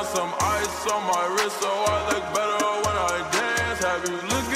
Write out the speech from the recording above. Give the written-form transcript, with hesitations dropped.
some ice on my wrist, so I look better when I dance. Have you looking